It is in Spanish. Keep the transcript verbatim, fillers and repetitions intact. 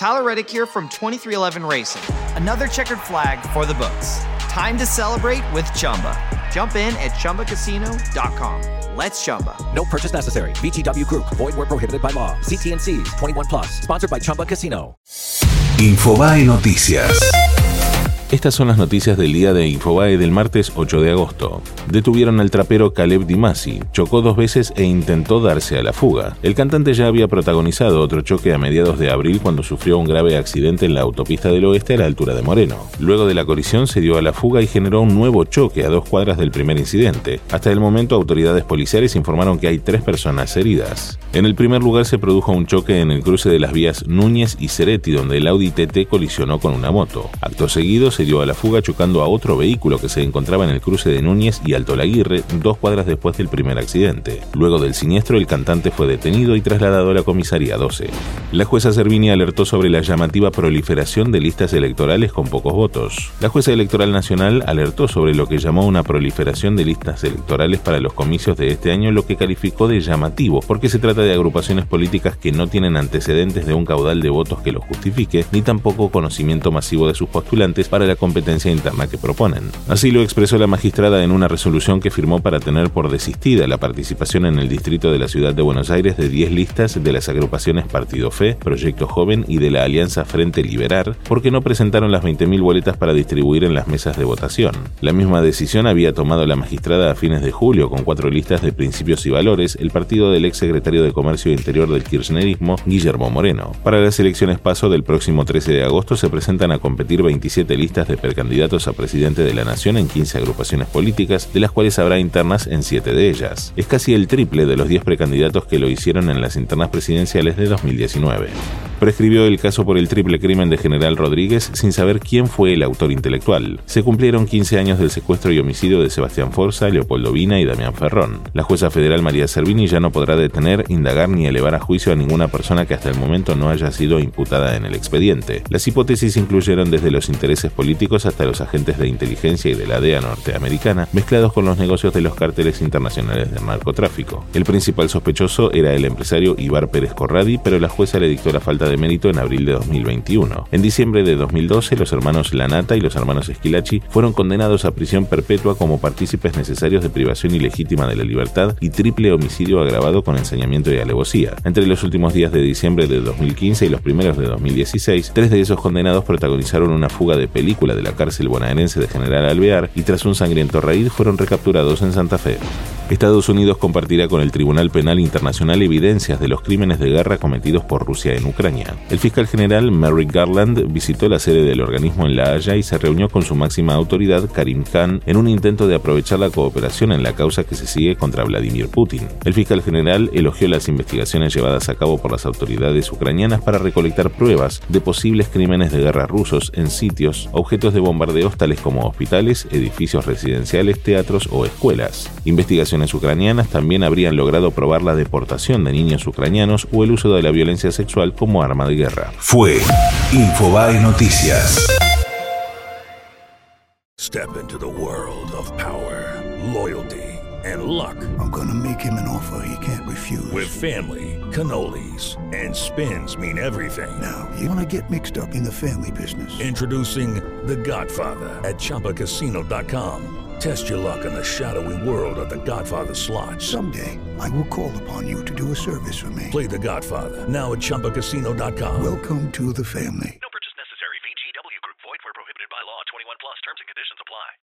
Tyler Reddick here from twenty-three eleven Racing. Another checkered flag for the books. Time to celebrate with Chumba. Jump in at Chumba Casino dot com. Let's Chumba. No purchase necessary. V G W Group. Void where prohibited by law. C T and C's. twenty-one plus. Sponsored by Chumba Casino. Infobae Noticias. Estas son las noticias del día de Infobae del martes ocho de agosto. Detuvieron al trapero Caleb Dimasi. Chocó dos veces e intentó darse a la fuga. El cantante ya había protagonizado otro choque a mediados de abril cuando sufrió un grave accidente en la autopista del oeste a la altura de Moreno. Luego de la colisión se dio a la fuga y generó un nuevo choque a dos cuadras del primer incidente. Hasta el momento autoridades policiales informaron que hay tres personas heridas. En el primer lugar se produjo un choque en el cruce de las vías Núñez y Cereti, donde el Audi T T colisionó con una moto. Acto seguido se dio a la fuga chocando a otro vehículo que se encontraba en el cruce de Núñez y Alto Laguirre, dos cuadras después del primer accidente. Luego del siniestro, el cantante fue detenido y trasladado a la comisaría doce. La jueza Servini alertó sobre la llamativa proliferación de listas electorales con pocos votos. La jueza electoral nacional alertó sobre lo que llamó una proliferación de listas electorales para los comicios de este año, lo que calificó de llamativo, porque se trata de agrupaciones políticas que no tienen antecedentes de un caudal de votos que los justifique, ni tampoco conocimiento masivo de sus postulantes para la competencia interna que proponen. Así lo expresó la magistrada en una resolución que firmó para tener por desistida la participación en el distrito de la Ciudad de Buenos Aires de diez listas de las agrupaciones Partido Fe, Proyecto Joven y de la Alianza Frente Liberar, porque no presentaron las veinte mil boletas para distribuir en las mesas de votación. La misma decisión había tomado la magistrada a fines de julio con cuatro listas de Principios y Valores, el partido del ex secretario de Comercio Interior del kirchnerismo, Guillermo Moreno. Para las elecciones PASO del próximo trece de agosto se presentan a competir veintisiete listas de precandidatos a presidente de la Nación en quince agrupaciones políticas, de las cuales habrá internas en siete de ellas. Es casi el triple de los diez precandidatos que lo hicieron en las internas presidenciales de dos mil diecinueve. Prescribió el caso por el triple crimen de General Rodríguez sin saber quién fue el autor intelectual. Se cumplieron quince años del secuestro y homicidio de Sebastián Forza, Leopoldo Vina y Damián Ferrón. La jueza federal María Servini ya no podrá detener, indagar ni elevar a juicio a ninguna persona que hasta el momento no haya sido imputada en el expediente. Las hipótesis incluyeron desde los intereses políticos hasta los agentes de inteligencia y de la D E A norteamericana, mezclados con los negocios de los cárteles internacionales del narcotráfico. El principal sospechoso era el empresario Ibar Pérez Corradi, pero la jueza le dictó la falta de mérito en abril de dos mil veintiuno. En diciembre de dos mil doce, los hermanos Lanata y los hermanos Esquilachi fueron condenados a prisión perpetua como partícipes necesarios de privación ilegítima de la libertad y triple homicidio agravado con ensañamiento y alevosía. Entre los últimos días de diciembre de dos mil quince y los primeros de dos mil dieciséis, tres de esos condenados protagonizaron una fuga de película de la cárcel bonaerense de General Alvear y tras un sangriento raid fueron recapturados en Santa Fe. Estados Unidos compartirá con el Tribunal Penal Internacional evidencias de los crímenes de guerra cometidos por Rusia en Ucrania. El fiscal general Merrick Garland visitó la sede del organismo en La Haya y se reunió con su máxima autoridad, Karim Khan, en un intento de aprovechar la cooperación en la causa que se sigue contra Vladimir Putin. El fiscal general elogió las investigaciones llevadas a cabo por las autoridades ucranianas para recolectar pruebas de posibles crímenes de guerra rusos en sitios, objetos de bombardeos tales como hospitales, edificios residenciales, teatros o escuelas. Investigaciones ucranianas también habrían logrado probar la deportación de niños ucranianos o el uso de la violencia sexual como arma de guerra. Fue Infobae Noticias. Step into the world of power, loyalty, and luck. I'm gonna make him an offer he can't refuse. With family, cannolis, and spins mean everything. Now, you wanna get mixed up in the family business. Introducing The Godfather at Chumba Casino dot com. Test your luck in the shadowy world of The Godfather slot. Someday, I will call upon you to do a service for me. Play The Godfather, now at Chumba Casino dot com. Welcome to the family. No purchase necessary. V G W Group. Void where prohibited by law. twenty-one plus. Terms and conditions apply.